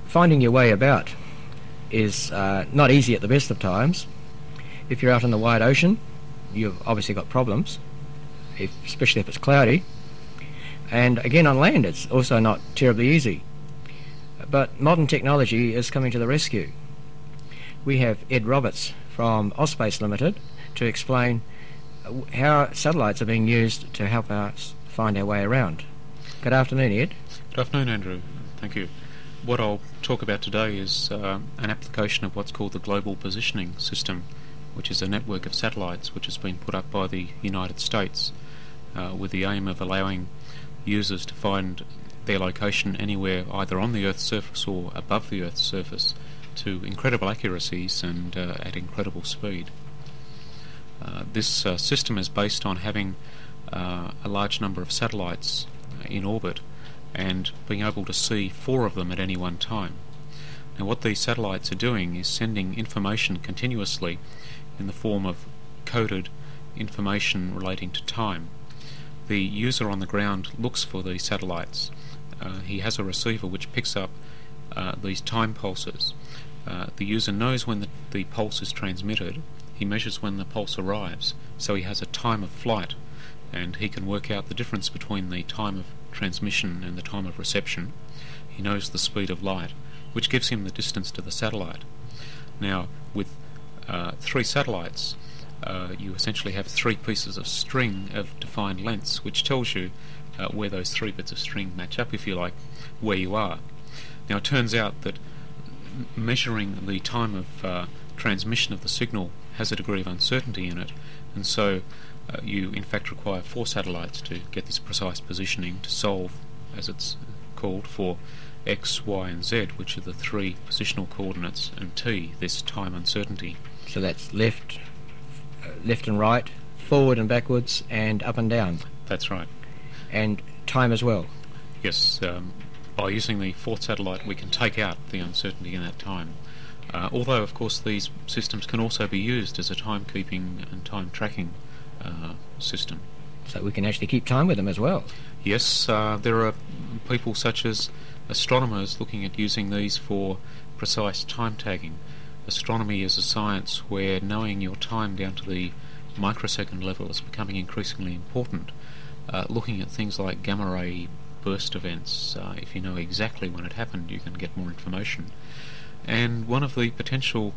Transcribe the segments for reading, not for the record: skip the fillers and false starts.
finding your way about is not easy at the best of times. If you're out in the wide ocean, you've obviously got problems, especially if it's cloudy. And again, on land, it's also not terribly easy. But modern technology is coming to the rescue. We have Ed Roberts from Auspace Limited to explain how satellites are being used to help us find our way around. Good afternoon, Ed. Good afternoon, Andrew. Thank you. What I'll talk about today is an application of what's called the Global Positioning System, which is a network of satellites which has been put up by the United States with the aim of allowing users to find their location anywhere either on the Earth's surface or above the Earth's surface to incredible accuracies and at incredible speed. This system is based on having a large number of satellites in orbit and being able to see 4 of them at any one time. Now, what these satellites are doing is sending information continuously in the form of coded information relating to time. The user on the ground looks for these satellites. He has a receiver which picks up these time pulses. The user knows when the pulse is transmitted. He measures when the pulse arrives, so he has a time of flight, and he can work out the difference between the time of transmission and the time of reception. He knows the speed of light, which gives him the distance to the satellite. Now, with 3 satellites, you essentially have 3 pieces of string of defined lengths, which tells you where those 3 bits of string match up, if you like, where you are. Now, it turns out that measuring the time of transmission of the signal has a degree of uncertainty in it, and so you in fact require 4 satellites to get this precise positioning to solve, as it's called, for X, Y and Z, which are the 3 positional coordinates, and T, this time uncertainty. So that's left and right, forward and backwards, and up and down. That's right. And time as well. Yes, by using the 4th satellite we can take out the uncertainty in that time. Although, of course, these systems can also be used as a timekeeping and time tracking system. So we can actually keep time with them as well. Yes, there are people such as astronomers looking at using these for precise time tagging. Astronomy is a science where knowing your time down to the microsecond level is becoming increasingly important. Looking at things like gamma ray burst events, if you know exactly when it happened, you can get more information. And one of the potential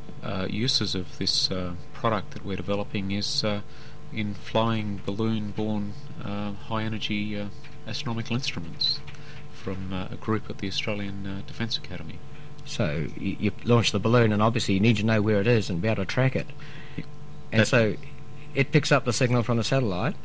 uses of this product that we're developing is in flying balloon-borne high-energy astronomical instruments from a group at the Australian Defence Academy. So you launch the balloon, and obviously you need to know where it is and be able to track it. And so it picks up the signal from the satellite,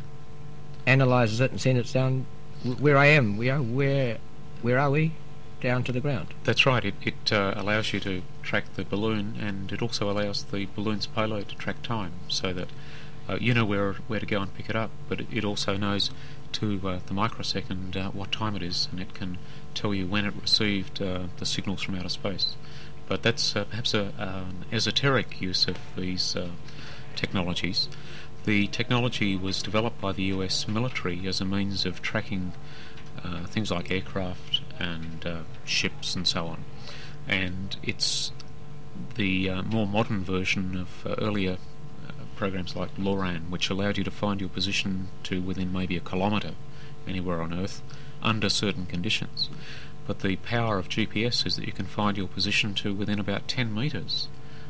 analyses it, and sends it down where I am. Where are we? Down to the ground. That's right. It allows you to track the balloon, and it also allows the balloon's payload to track time, so that you know where to go and pick it up, but it also knows to the microsecond what time it is, and it can tell you when it received the signals from outer space. But that's perhaps an esoteric use of these technologies. The technology was developed by the US military as a means of tracking things like aircraft and ships and so on. And it's the more modern version of earlier programs like LORAN, which allowed you to find your position to within maybe a kilometre anywhere on Earth under certain conditions. But the power of GPS is that you can find your position to within about 10 metres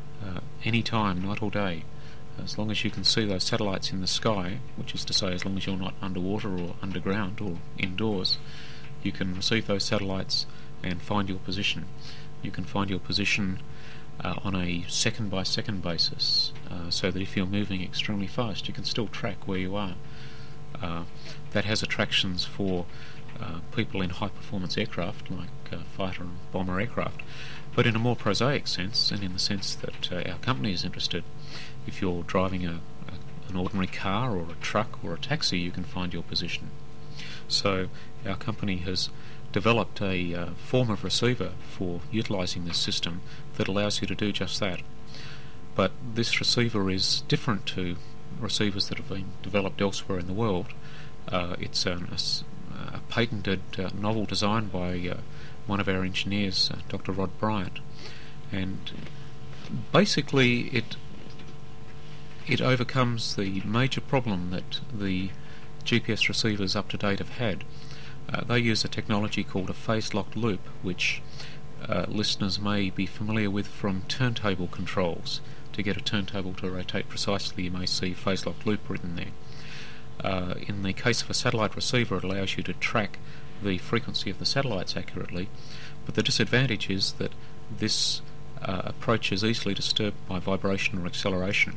any time, night or day. As long as you can see those satellites in the sky, which is to say as long as you're not underwater or underground or indoors, you can receive those satellites and find your position. You can find your position on a second-by-second basis, so that if you're moving extremely fast, you can still track where you are. That has attractions for people in high-performance aircraft, like fighter and bomber aircraft, but in a more prosaic sense, and in the sense that our company is interested, if you're driving an ordinary car or a truck or a taxi, you can find your position. So our company has developed a form of receiver for utilising this system that allows you to do just that. But this receiver is different to receivers that have been developed elsewhere in the world. It's a patented novel design by one of our engineers, Dr. Rod Bryant, and basically it overcomes the major problem that the GPS receivers up to date have had. They use a technology called a phase-locked loop, which listeners may be familiar with from turntable controls. To get a turntable to rotate precisely, you may see phase-locked loop written there. In the case of a satellite receiver, it allows you to track the frequency of the satellites accurately, but the disadvantage is that this approach is easily disturbed by vibration or acceleration.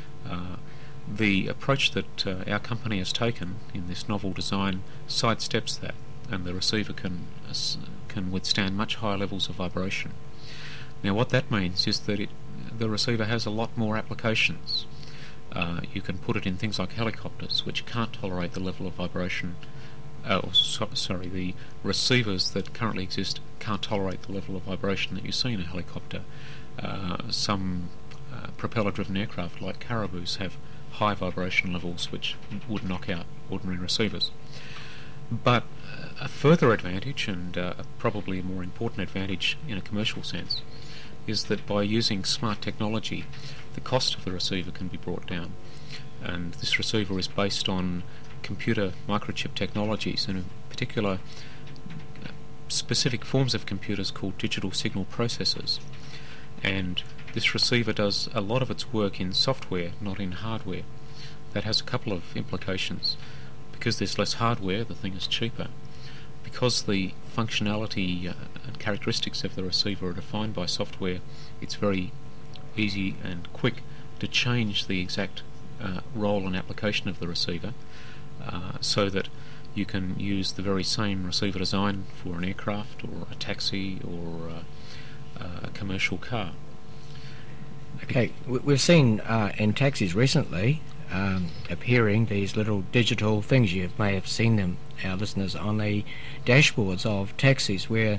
The approach that our company has taken in this novel design sidesteps that, and the receiver can withstand much higher levels of vibration. Now what that means is that the receiver has a lot more applications. You can put it in things like helicopters, which can't tolerate the level of vibration. The receivers that currently exist can't tolerate the level of vibration that you see in a helicopter. Some propeller-driven aircraft like Caribous have high vibration levels which would knock out ordinary receivers. But a further advantage, and probably a more important advantage in a commercial sense, is that by using smart technology, the cost of the receiver can be brought down. And this receiver is based on computer microchip technologies, and in particular specific forms of computers called digital signal processors. And this receiver does a lot of its work in software, not in hardware. That has a couple of implications. Because there's less hardware, the thing is cheaper. Because the functionality and characteristics of the receiver are defined by software, it's very easy and quick to change the exact role and application of the receiver, so that you can use the very same receiver design for an aircraft or a taxi or a commercial car. Okay, we've seen in taxis recently appearing these little digital things. You may have seen them, our listeners, on the dashboards of taxis, where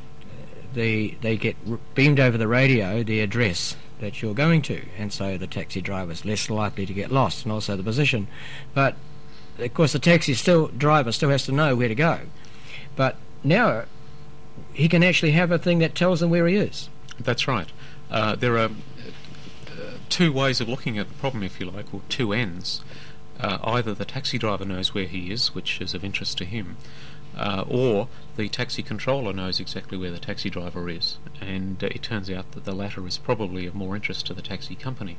they get beamed over the radio the address that you're going to, and so the taxi driver is less likely to get lost, and also the position. But of course the taxi driver still has to know where to go. But now he can actually have a thing that tells him where he is. That's right. There are two ways of looking at the problem, if you like, or two ends. Either the taxi driver knows where he is, which is of interest to him, or the taxi controller knows exactly where the taxi driver is, and it turns out that the latter is probably of more interest to the taxi company.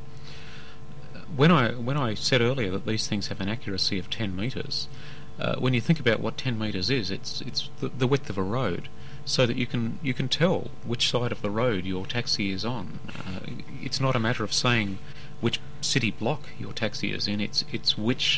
When I said earlier that these things have an accuracy of 10 metres, when you think about what 10 metres is, it's the width of a road, so that you can tell which side of the road your taxi is on. It's not a matter of saying which city block your taxi is in, it's which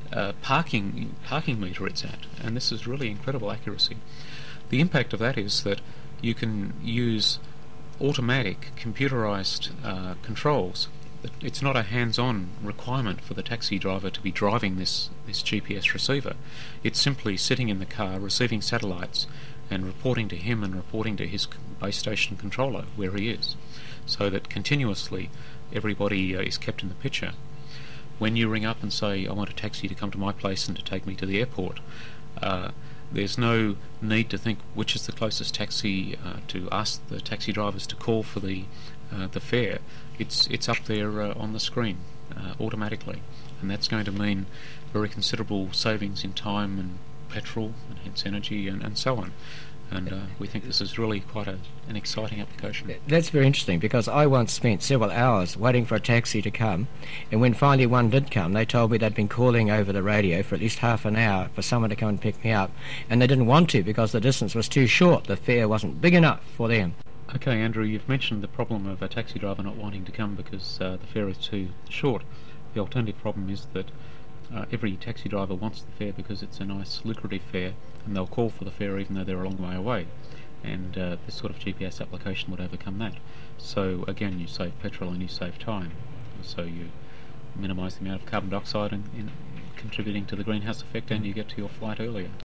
parking meter it's at, and this is really incredible accuracy. The impact of that is that you can use automatic computerized controls. It's not a hands-on requirement for the taxi driver to be driving this GPS receiver. It's simply sitting in the car, receiving satellites, and reporting to him and reporting to his base station controller where he is, so that continuously everybody is kept in the picture. When you ring up and say, I want a taxi to come to my place and to take me to the airport, there's no need to think which is the closest taxi, to ask the taxi drivers to call for the fare. It's up there on the screen automatically, and that's going to mean very considerable savings in time and petrol and hence energy and so on. And we think this is really quite an exciting application. That's very interesting, because I once spent several hours waiting for a taxi to come, and when finally one did come, they told me they'd been calling over the radio for at least half an hour for someone to come and pick me up, and they didn't want to because the distance was too short. The fare wasn't big enough for them. Okay, Andrew, you've mentioned the problem of a taxi driver not wanting to come because the fare is too short. The alternative problem is that every taxi driver wants the fare because it's a nice, lucrative fare, and they'll call for the fare even though they're a long way away. And this sort of GPS application would overcome that. So again, you save petrol and you save time. So you minimise the amount of carbon dioxide in contributing to the greenhouse effect, and you get to your flight earlier.